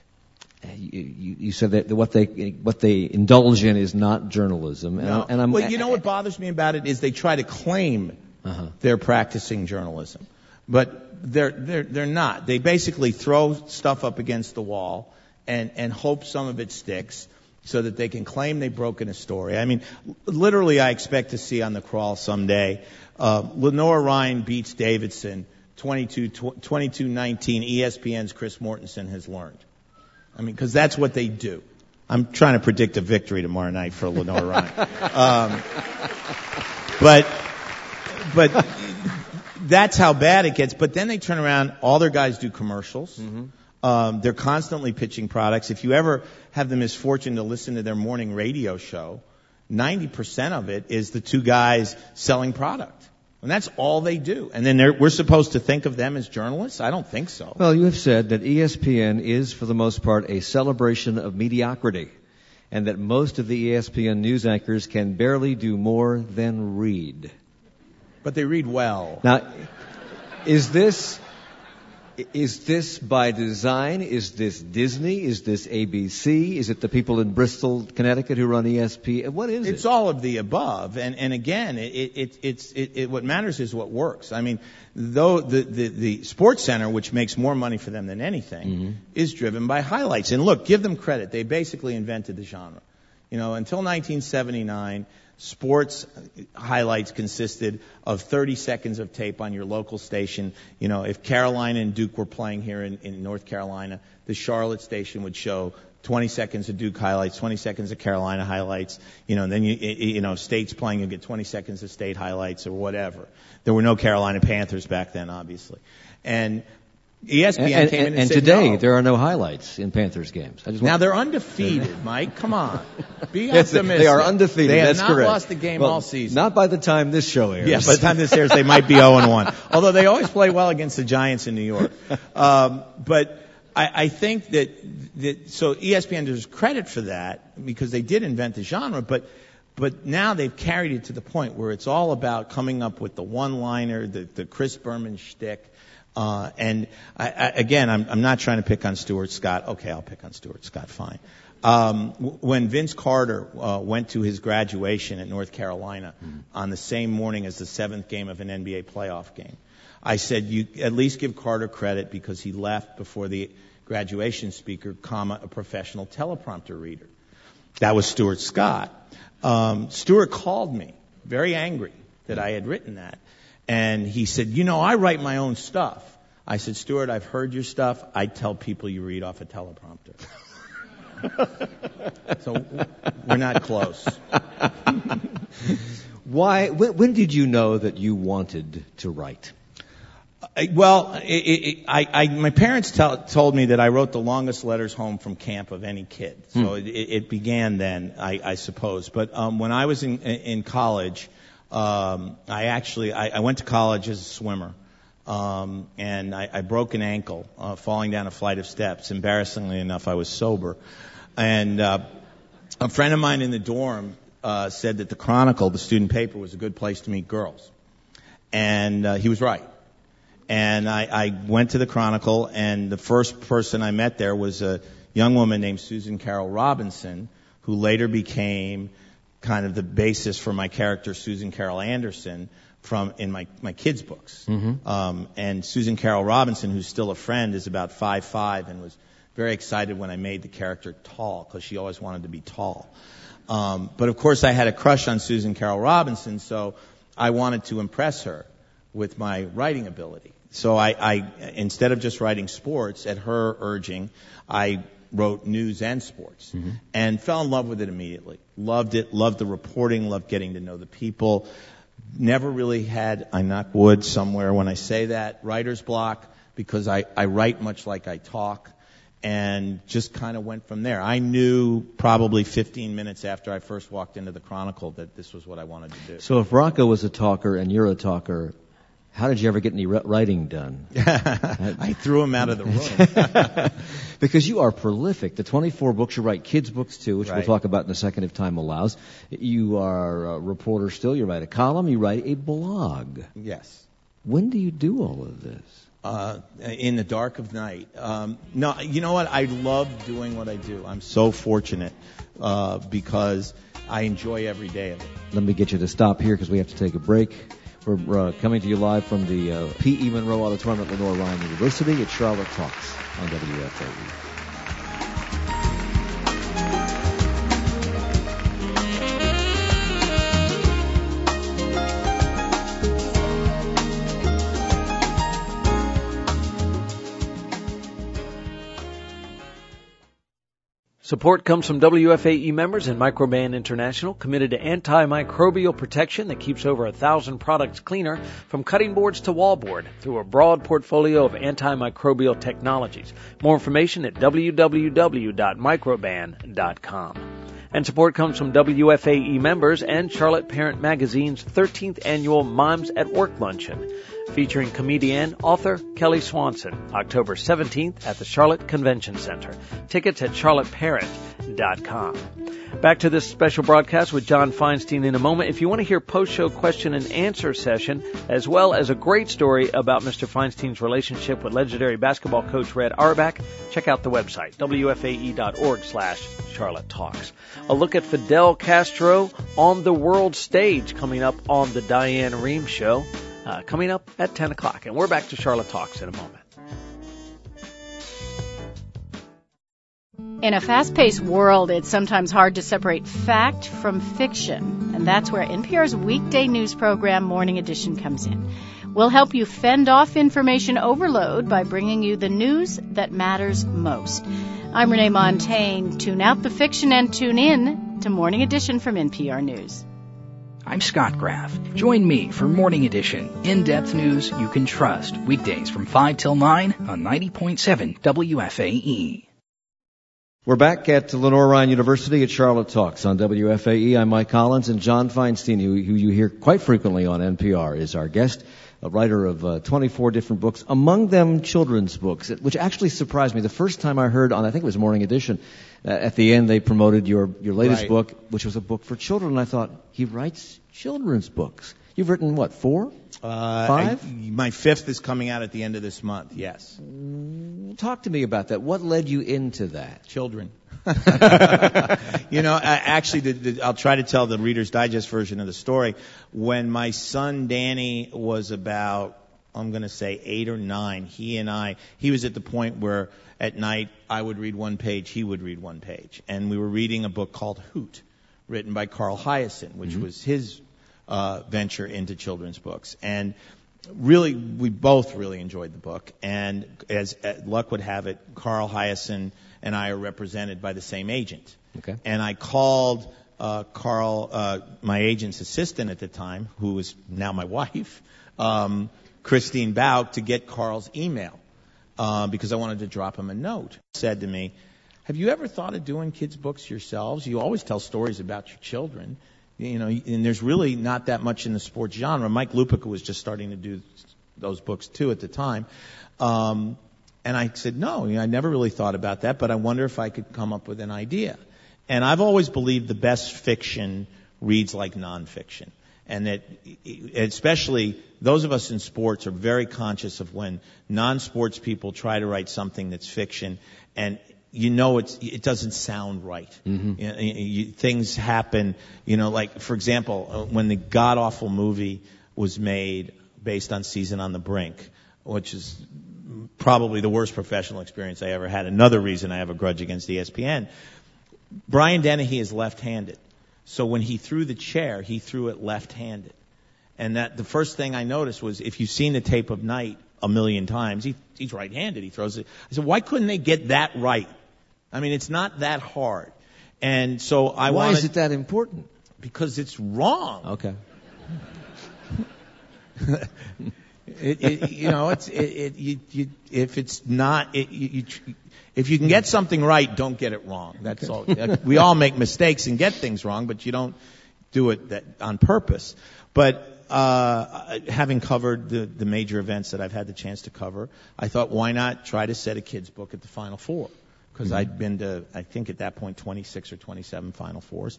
you, you said that what they what they indulge in is not journalism. And,
no.
I, and I'm,
well, you know what bothers me about it is they try to claim uh-huh. they're practicing journalism, but they're they're they're not. They basically throw stuff up against the wall and and hope some of it sticks, so that they can claim they've broken a story. I mean, literally, I expect to see on the crawl someday, uh, Lenore Ryan beats Davidson twenty-two nineteen. E S P N's Chris Mortensen has learned. I mean, because that's what they do. I'm trying to predict a victory tomorrow night for Lenore Ryan. um, but, but that's how bad it gets. But then they turn around, all their guys do commercials. Mm-hmm. Um, they're constantly pitching products. If you ever have the misfortune to listen to their morning radio show, ninety percent of it is the two guys selling product. And that's all they do. And then they're, we're supposed to think of them as journalists? I don't think so.
Well, you have said that E S P N is, for the most part, a celebration of mediocrity, and that most of the E S P N news anchors can barely do more than read.
But they read well.
Now, is this... Is this by design? Is this Disney? Is this A B C? Is it the people in Bristol, Connecticut who run E S P N? What is
it's
it?
It's all of the above. And, and again, it, it, it's, it, it, what matters is what works. I mean, though the, the, the Sports Center, which makes more money for them than anything, mm-hmm. is driven by highlights. And look, give them credit. They basically invented the genre. You know, until nineteen seventy-nine, Sports highlights consisted of thirty seconds of tape on your local station. You know, if Carolina and Duke were playing here in, in North Carolina, the Charlotte station would show twenty seconds of Duke highlights, twenty seconds of Carolina highlights. You know, and then you, you know, State's playing, you get twenty seconds of State highlights or whatever. There were no Carolina Panthers back then, obviously. And E S P N
and,
came
and,
in and,
and
said,
today
no.
there are no highlights in Panthers games. I just
Now
want
they're undefeated, Mike. Come on, be
yes,
optimistic.
they are undefeated.
They have
That's
not
correct.
lost a game
well,
all season.
Not by the time this show airs.
Yeah, by the time this airs, they might be zero and one. Although they always play well against the Giants in New York. Um, but I, I think that that so E S P N deserves credit for that because they did invent the genre, but. But now they've carried it to the point where it's all about coming up with the one-liner, the, the Chris Berman shtick. Uh, and I, I, again, I'm, I'm not trying to pick on Stuart Scott. Okay, I'll pick on Stuart Scott. Fine. Um, w- when Vince Carter uh, went to his graduation at North Carolina mm-hmm. on the same morning as the seventh game of an N B A playoff game, I said, "You at least give Carter credit because he left before the graduation speaker, comma, a professional teleprompter reader." That was Stuart Scott. Um, Stuart called me, very angry that I had written that. And he said, you know, I write my own stuff. I said, Stuart, I've heard your stuff. I tell people you read off a teleprompter. So we're not close.
Why? When, when did you know that you wanted to write?
Uh, well, it, it, I, I, my parents tell, told me that I wrote the longest letters home from camp of any kid. So hmm. it, it began then, I, I suppose. But um, when I was in, in college, um, I actually I, I went to college as a swimmer, um, and I, I broke an ankle uh, falling down a flight of steps. Embarrassingly enough, I was sober, and uh, a friend of mine in the dorm uh, said that the Chronicle, the student paper, was a good place to meet girls, and uh, he was right. And I, I went to the Chronicle, and the first person I met there was a young woman named Susan Carol Robinson, who later became kind of the basis for my character Susan Carol Anderson from in my, my kids' books. Mm-hmm. Um, and Susan Carol Robinson, who's still a friend, is about five foot five and was very excited when I made the character tall because she always wanted to be tall. Um, but of course, I had a crush on Susan Carol Robinson, so I wanted to impress her with my writing ability. So I, I, instead of just writing sports, at her urging, I wrote news and sports, mm-hmm. and fell in love with it immediately. Loved it, loved the reporting, loved getting to know the people. Never really had, I knock wood somewhere when I say that, writer's block, because I, I write much like I talk, and just kind of went from there. I knew probably fifteen minutes after I first walked into the Chronicle that this was what I wanted to do.
So if Rocco was a talker and you're a talker, how did you ever get any writing done?
I threw him out of the room.
Because you are prolific. The twenty-four books you write, kids' books too, which right. we'll talk about in a second if time allows. You are a reporter still. You write a column. You write a blog.
Yes.
When do you do all of this?
Uh, in the dark of night. Um, no, you know what? I love doing what I do. I'm so fortunate uh, because I enjoy every day of it.
Let me get you to stop here because we have to take a break. We're uh, coming to you live from the uh, P E. Monroe Auditorium at Lenoir-Rhyne University. It's Charlotte Talks on W F A E.
Support comes from W F A E members and Microban International, committed to antimicrobial protection that keeps over a thousand products cleaner, from cutting boards to wallboard, through a broad portfolio of antimicrobial technologies. More information at w w w dot microban dot com. And support comes from W F A E members and Charlotte Parent Magazine's thirteenth annual Moms at Work Luncheon, featuring comedian, author Kelly Swanson, October seventeenth at the Charlotte Convention Center. Tickets at charlotte parent dot com. Back to this special broadcast with John Feinstein in a moment. If you want to hear post-show question and answer session, as well as a great story about Mister Feinstein's relationship with legendary basketball coach Red Auerbach, check out the website, w f a e dot org slash Charlotte Talks. A look at Fidel Castro on the world stage coming up on the Diane Rehm Show. Uh, coming up at ten o'clock. And we're back to Charlotte Talks in a moment.
In a fast-paced world, it's sometimes hard to separate fact from fiction, and that's where N P R's weekday news program, Morning Edition, comes in. We'll help you fend off information overload by bringing you the news that matters most. I'm Renee Montaigne. Tune out the fiction and tune in to Morning Edition from N P R News.
I'm Scott Graff. Join me for Morning Edition, in-depth news you can trust, weekdays from five till nine on ninety point seven W F A E.
We're back at Lenore Ryan University at Charlotte Talks on W F A E. I'm Mike Collins, and John Feinstein, who, who you hear quite frequently on N P R, is our guest, a writer of uh, twenty-four different books, among them children's books, which actually surprised me. The first time I heard on, I think it was Morning Edition, uh, at the end they promoted your, your latest
Right.
book, which was a book for children, and I thought, he writes children's books. You've written, what, four?
Uh,
Five?
I, my fifth is coming out at the end of this month, yes.
Talk to me about that. What led you into that?
Children. you know, I, actually, the, the, I'll try to tell the Reader's Digest version of the story. When my son Danny was about, I'm going to say eight or nine, he and I, he was at the point where at night I would read one page, he would read one page. And we were reading a book called Hoot, written by Carl Hiaasen, which mm-hmm. was his uh, venture into children's books. And really, we both really enjoyed the book. And as, as luck would have it, Carl Hiaasen and I are represented by the same agent.
Okay.
And I called uh, Carl, uh, my agent's assistant at the time, who is now my wife, um, Christine Bauk, to get Carl's email uh, because I wanted to drop him a note. He said to me, have you ever thought of doing kids' books yourselves? You always tell stories about your children. You know, and there's really not that much in the sports genre. Mike Lupica was just starting to do those books, too, at the time. Um, and I said, no, you know, I never really thought about that, but I wonder if I could come up with an idea. And I've always believed the best fiction reads like nonfiction. And that, especially those of us in sports are very conscious of when non-sports people try to write something that's fiction, and you know it's, it doesn't sound right. Mm-hmm. You know, you, things happen, you know, like, for example, when the god-awful movie was made based on Season on the Brink, which is probably the worst professional experience I ever had. Another reason I have a grudge against E S P N. Brian Dennehy is left-handed. So when he threw the chair, he threw it left-handed. And that the first thing I noticed was, if you've seen the tape of Knight a million times, he, he's right-handed. He throws it. I said, why couldn't they get that right? I mean, it's not that hard. And so I
Why
wanted,
is it that important?
Because it's wrong.
Okay.
it, it, you know, it's it, it, you, you, if it's not, it, you, you, if you can get something right, don't get it wrong. That's okay. all. We all make mistakes and get things wrong, but you don't do it that, on purpose. But uh, having covered the, the major events that I've had the chance to cover, I thought, why not try to set a kid's book at the Final Four? Because mm-hmm. I'd been to, I think at that point, twenty-six or twenty-seven Final Fours,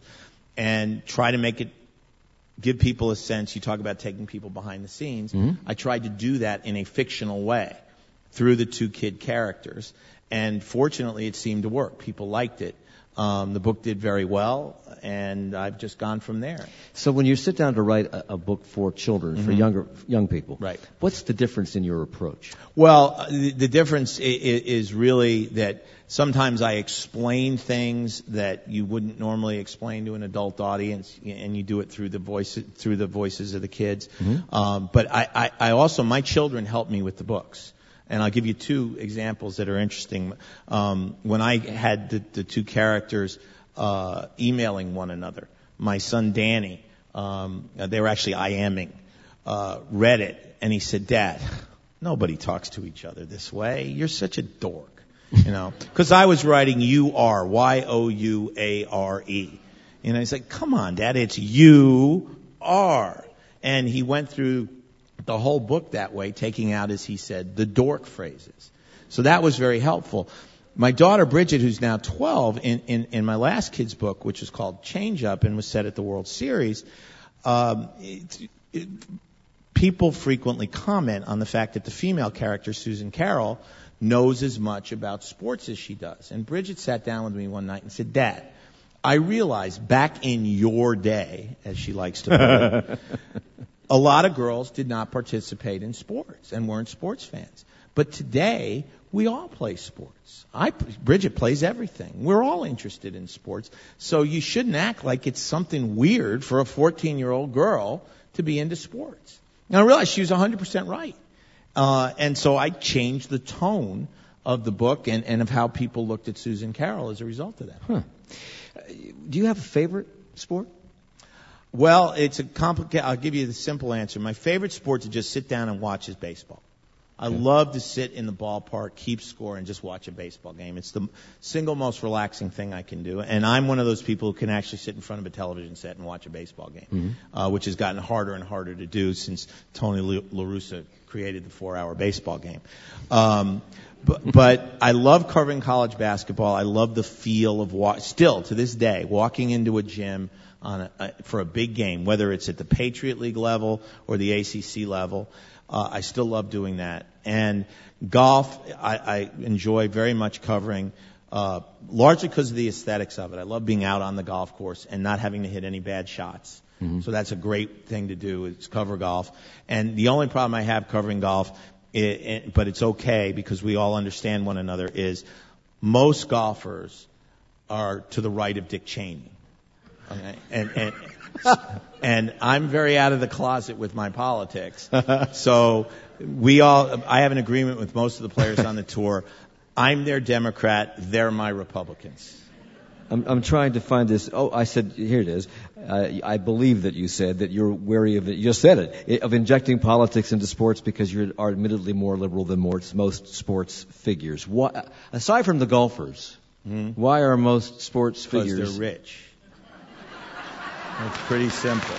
and try to make it, give people a sense. You talk about taking people behind the scenes. Mm-hmm. I tried to do that in a fictional way through the two kid characters, and fortunately it seemed to work. People liked it. Um, the book did very well, and I've just gone from there.
So when you sit down to write a, a book for children, mm-hmm. for younger young people,
right.
what's the difference in your approach?
Well, the, the difference is, is really that sometimes I explain things that you wouldn't normally explain to an adult audience, and you do it through the voice through the voices of the kids. Mm-hmm. Um, but I, I, I also, my children help me with the books. And I'll give you two examples that are interesting. Um, when I had the, the two characters uh, emailing one another, my son Danny, um, they were actually IMing, uh, read it, and he said, "Dad, nobody talks to each other this way. You're such a dork." You know, because I was writing U R, Y O U A R E. You know, he's like, "Come on, Dad, it's U R." And he went through the whole book that way, taking out, as he said, the dork phrases. So that was very helpful. My daughter Bridget, who's now twelve, in, in, in my last kid's book, which was called Change Up and was set at the World Series, um, it, it, people frequently comment on the fact that the female character, Susan Carroll, knows as much about sports as she does. And Bridget sat down with me one night and said, "Dad, I realized back in your day," as she likes to put it, a lot of girls did not participate in sports and weren't sports fans. But today, we all play sports. I, Bridget plays everything. We're all interested in sports. So you shouldn't act like it's something weird for a fourteen-year-old girl to be into sports. And I realized she was one hundred percent right. Uh, and so I changed the tone of the book and, and of how people looked at Susan Carroll as a result of that.
Huh. Do you have a favorite sport?
Well, it's a complicated, I'll give you the simple answer. My favorite sport to just sit down and watch is baseball. I okay. love to sit in the ballpark, keep score, and just watch a baseball game. It's the single most relaxing thing I can do. And I'm one of those people who can actually sit in front of a television set and watch a baseball game, mm-hmm. uh, which has gotten harder and harder to do since Tony La Russa created the four-hour baseball game. Um, but, but I love covering college basketball. I love the feel of, wa- still to this day, walking into a gym on a, a, for a big game, whether it's at the Patriot League level or the A C C level. Uh, I still love doing that. And golf, I, I enjoy very much covering, uh, largely because of the aesthetics of it. I love being out on the golf course and not having to hit any bad shots. Mm-hmm. So that's a great thing to do, is cover golf. And the only problem I have covering golf, it, it, but it's okay because we all understand one another, is most golfers are to the right of Dick Cheney. Okay? And, and, and I'm very out of the closet with my politics. So we all, I have an agreement with most of the players on the tour. I'm their Democrat. They're my Republicans.
I'm, I'm trying to find this. Oh, I said, here it is. Uh, I believe that you said that you're wary of it. You just said it, of injecting politics into sports because you are admittedly more liberal than most, most sports figures. Why, aside from the golfers, mm-hmm. why are most sports figures?
Because they're rich. It's pretty simple.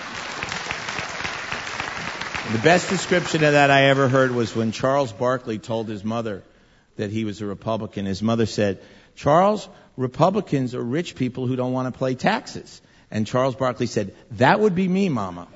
The best description of that I ever heard was when Charles Barkley told his mother that he was a Republican. His mother said, "Charles, Republicans are rich people who don't want to pay taxes." And Charles Barkley said, "That would be me, Mama."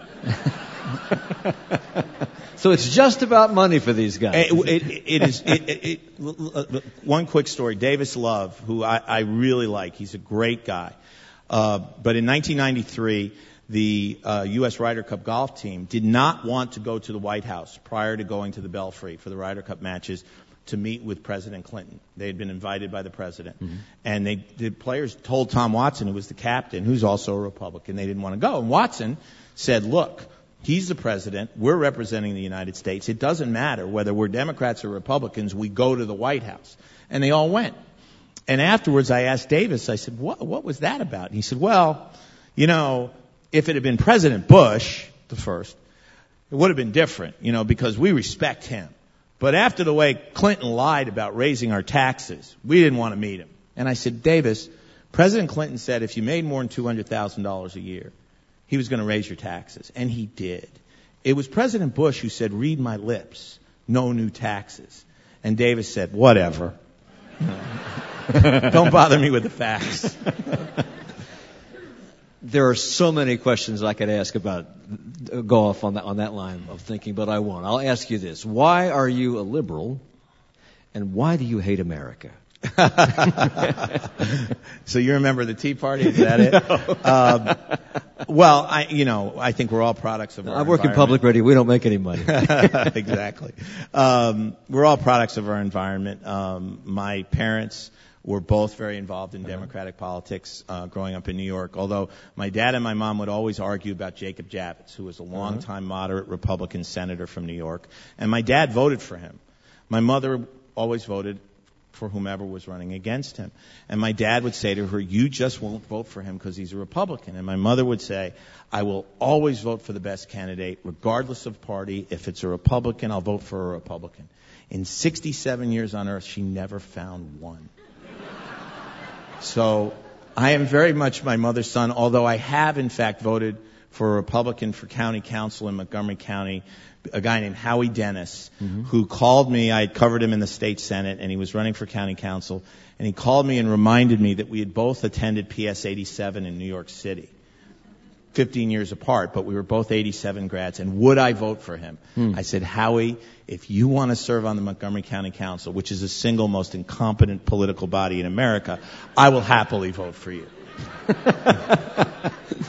So it's just about money for these guys.
It, it, it is. It, it, it, one quick story. Davis Love, who I, I really like, he's a great guy. Uh, but in nineteen ninety-three, the uh, U S Ryder Cup golf team did not want to go to the White House prior to going to the Belfry for the Ryder Cup matches to meet with President Clinton. They had been invited by the president. Mm-hmm. And they, the players told Tom Watson, who was the captain, who's also a Republican, they didn't want to go. And Watson said, "Look, he's the president. We're representing the United States. It doesn't matter whether we're Democrats or Republicans. We go to the White House." And they all went. And afterwards, I asked Davis, I said, what, what was that about? And he said, "Well, you know, if it had been President Bush, the first, it would have been different, you know, because we respect him. But after the way Clinton lied about raising our taxes, we didn't want to meet him." And I said, "Davis, President Clinton said if you made more than two hundred thousand dollars a year, he was going to raise your taxes." And he did. It was President Bush who said, "Read my lips, no new taxes." And Davis said, "Whatever. Don't bother me with the facts."
There are so many questions I could ask about golf on that, on that line of thinking, but I won't. I'll ask you this. Why are you a liberal, and why do you hate America?
So you remember the Tea Party? Is that it? No. um, well, I, you know, I think we're all products of our
I work in public radio. We don't make any money.
Exactly. Um, we're all products of our environment. Um, my parents were both very involved in Democratic politics uh, growing up in New York, although my dad and my mom would always argue about Jacob Javits, who was a longtime moderate Republican senator from New York. And my dad voted for him. My mother always voted for whomever was running against him. And my dad would say to her, "You just won't vote for him because he's a Republican." And my mother would say, "I will always vote for the best candidate, regardless of party. If it's a Republican, I'll vote for a Republican." In sixty-seven years on earth, she never found one. So I am very much my mother's son, although I have, in fact, voted for a Republican for county council in Montgomery County, a guy named Howie Dennis, mm-hmm. who called me. I had covered him in the state Senate, and he was running for county council. And he called me and reminded me that we had both attended P S eighty-seven in New York City, fifteen years apart, but we were both eighty-seven grads. And would I vote for him? Hmm. I said, "Howie, if you want to serve on the Montgomery County Council, which is the single most incompetent political body in America, I will happily vote for you."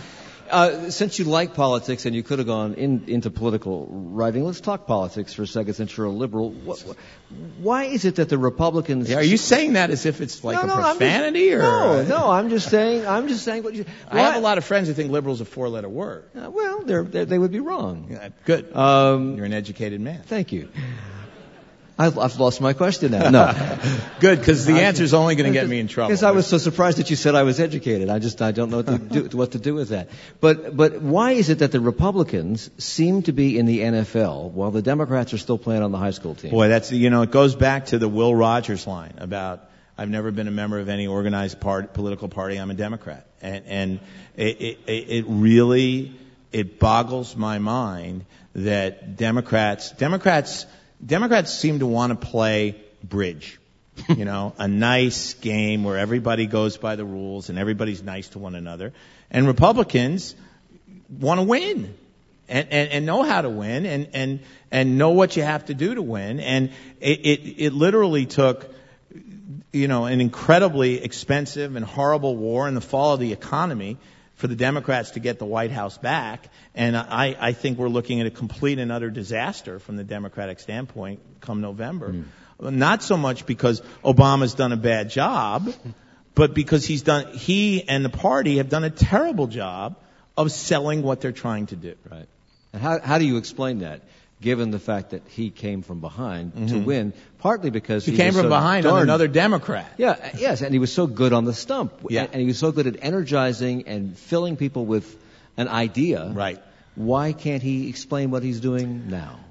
uh, since you like politics and you could have gone in, into political writing, let's talk politics for a second since you're a liberal. What, why is it that the Republicans...
Yeah, are you saying that as if it's like
no,
a
no,
profanity?
Just,
or
no, no, I'm just saying, I'm just saying what you...
I have a lot of friends who think liberal is a four-letter word.
Uh, well, they're, they're, they would be wrong.
Yeah, good.
Um,
You're an educated man.
Thank you. I've, I've lost my question now. No.
Good, because the answer is only going to get me in trouble.
Because I was so surprised that you said I was educated. I just I don't know what to do, what to do with that. But but why is it that the Republicans seem to be in the N F L while the Democrats are still playing on the high school team?
Boy, that's you know it goes back to the Will Rogers line about I've never been a member of any organized part, political party. I'm a Democrat, and and it, it, it really it boggles my mind that Democrats Democrats. Democrats seem to want to play bridge, you know, a nice game where everybody goes by the rules and everybody's nice to one another. And Republicans want to win and, and, and know how to win and, and, and know what you have to do to win. And it, it, it literally took, you know, an incredibly expensive and horrible war in the fall of the economy for the Democrats to get the White House back. And I, I think we're looking at a complete and utter disaster from the Democratic standpoint come November. Mm. Not so much because Obama's done a bad job, but because he's done, he and the party have done a terrible job of selling what they're trying to do.
Right. And how, how do you explain that, given the fact that he came from behind mm-hmm. to win, partly because
he,
he
came
was
from
so
behind
darn,
on another Democrat.
Yeah, yes, and he was so good on the stump.
Yeah.
And he was so good at energizing and filling people with an idea.
Right.
Why can't he explain what he's doing now?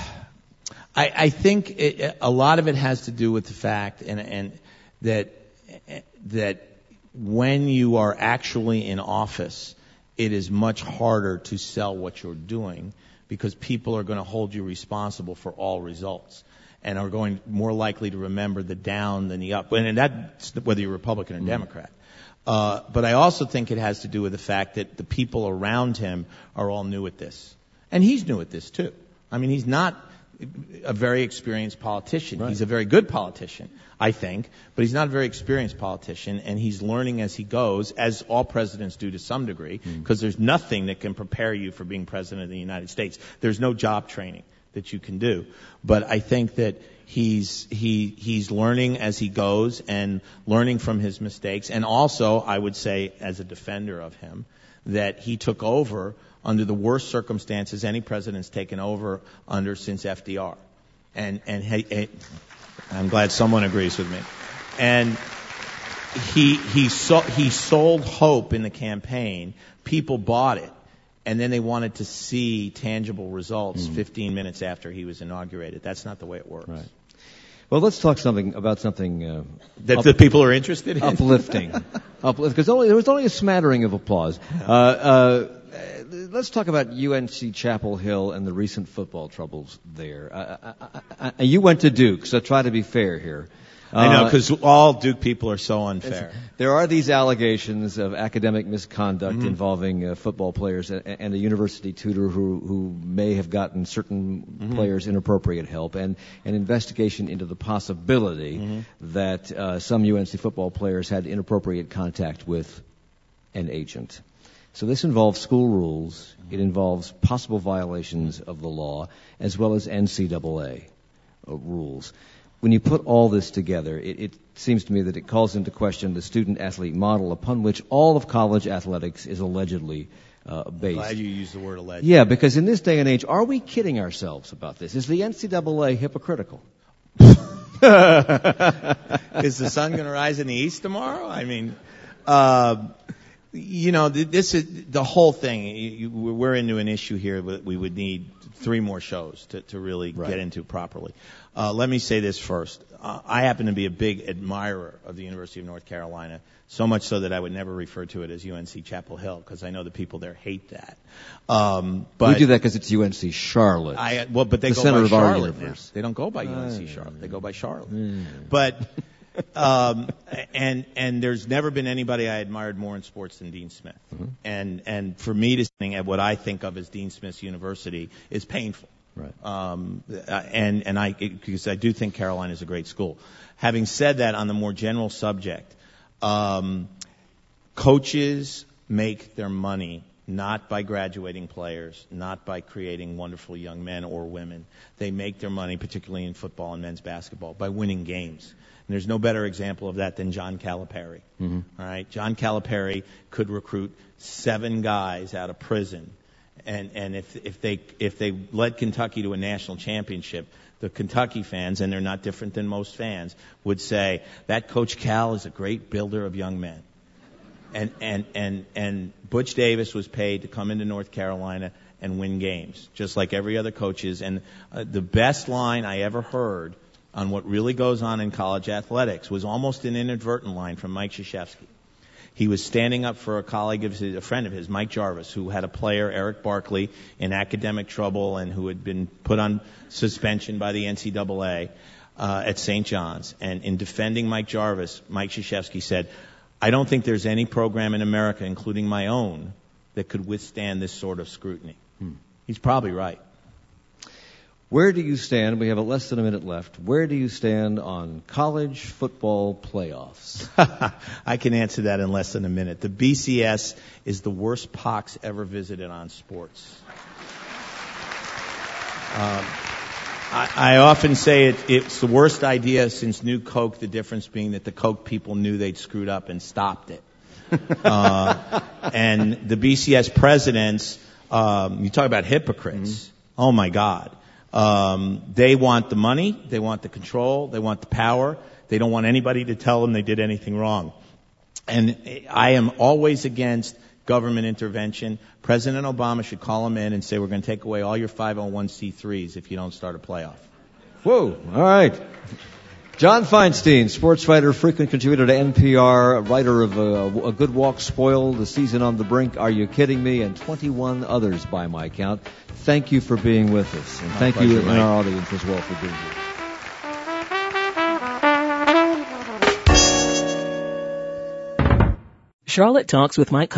I, I think it, a lot of it has to do with the fact and, and that that when you are actually in office, it is much harder to sell what you're doing because people are going to hold you responsible for all results and are going more likely to remember the down than the up. And that's whether you're Republican or Democrat. Uh, but I also think it has to do with the fact that the people around him are all new at this. And he's new at this, too. I mean, he's not a very experienced politician. Right. He's a very good politician, I think, but he's not a very experienced politician, and he's learning as he goes, as all presidents do to some degree, because mm. there's nothing that can prepare you for being president of the United States. There's no job training that you can do. But I think that he's he he's learning as he goes and learning from his mistakes. And also, I would say, as a defender of him, that he took over under the worst circumstances any president's taken over under since F D R. And and he, he, I'm glad someone agrees with me. And he he so, he sold hope in the campaign. People bought it. And then they wanted to see tangible results mm. fifteen minutes after he was inaugurated. That's not the way it works.
Right. Well, let's talk something about something uh,
that
up,
the people are interested in.
Uplifting, uplift, because only there was only a smattering of applause. Uh, uh, let's talk about U N C Chapel Hill and the recent football troubles there. Uh, I, I, I, you went to Duke, so try to be fair here.
I know, because all Duke people are so unfair.
There are these allegations of academic misconduct mm-hmm. involving uh, football players and, and a university tutor who, who may have gotten certain mm-hmm. players inappropriate help, and an investigation into the possibility mm-hmm. that uh, some U N C football players had inappropriate contact with an agent. So this involves school rules. It involves possible violations of the law, as well as N C double A uh, rules. When you put all this together, it, it seems to me that it calls into question the student-athlete model upon which all of college athletics is allegedly uh, based.
I'm glad you used the word alleged.
Yeah, because in this day and age, are we kidding ourselves about this? Is the N C double A hypocritical?
Is the sun going to rise in the east tomorrow? I mean, uh, you know, this is the whole thing. We're into an issue here that we would need three more shows to, to really right. get into properly. Uh, let me say this first. Uh, I happen to be a big admirer of the University of North Carolina, so much so that I would never refer to it as U N C Chapel Hill, because I know the people there hate that. Um, but
we do that because it's U N C Charlotte.
I, well, but they
the
go
center
by
of
Charlotte
our
now.
universe.
They don't go by U N C
uh,
Charlotte. They go by Charlotte.
Mm.
But um, and and there's never been anybody I admired more in sports than Dean Smith. Mm-hmm. And and for me to sing at what I think of as Dean Smith's university is painful.
Right.
Um, and and I because I do think Carolina is a great school. Having said that, on the more general subject, um, coaches make their money not by graduating players, not by creating wonderful young men or women. They make their money, particularly in football and men's basketball, by winning games. And there's no better example of that than John Calipari. Mm-hmm. All right, John Calipari could recruit seven guys out of prison, and and if if they if they led Kentucky to a national championship, the Kentucky fans, and they're not different than most fans, would say that Coach Cal is a great builder of young men. And and and and Butch Davis was paid to come into North Carolina and win games, just like every other coach is. And uh, the best line I ever heard on what really goes on in college athletics was almost an inadvertent line from Mike Krzyzewski. He was standing up for a colleague of his, a friend of his, Mike Jarvis, who had a player, Eric Barkley, in academic trouble and who had been put on suspension by the N C double A uh, at Saint John's. And in defending Mike Jarvis, Mike Krzyzewski said, I don't think there's any program in America, including my own, that could withstand this sort of scrutiny. Hmm. He's probably right.
Where do you stand? We have less than a minute left. Where do you stand on college football playoffs?
I can answer that in less than a minute. The B C S is the worst pox ever visited on sports. Um, I, I often say it, it's the worst idea since New Coke, the difference being that the Coke people knew they'd screwed up and stopped it. uh, and the B C S presidents, um, you talk about hypocrites. Mm-hmm. Oh, my God. Um, they want the money, they want the control, they want the power. They don't want anybody to tell them they did anything wrong. And I am always against government intervention. President Obama should call them in and say, we're going to take away all your five oh one c threes if you don't start a playoff.
Whoa, all right. John Feinstein, sports writer, frequent contributor to N P R, writer of uh, A Good Walk Spoiled, The Season on the Brink, Are You Kidding Me, and twenty-one others by my count. Thank you for being with us, and
My
thank
pleasure,
you and
Mike.
our audience as well for being here.
Charlotte Talks with Mike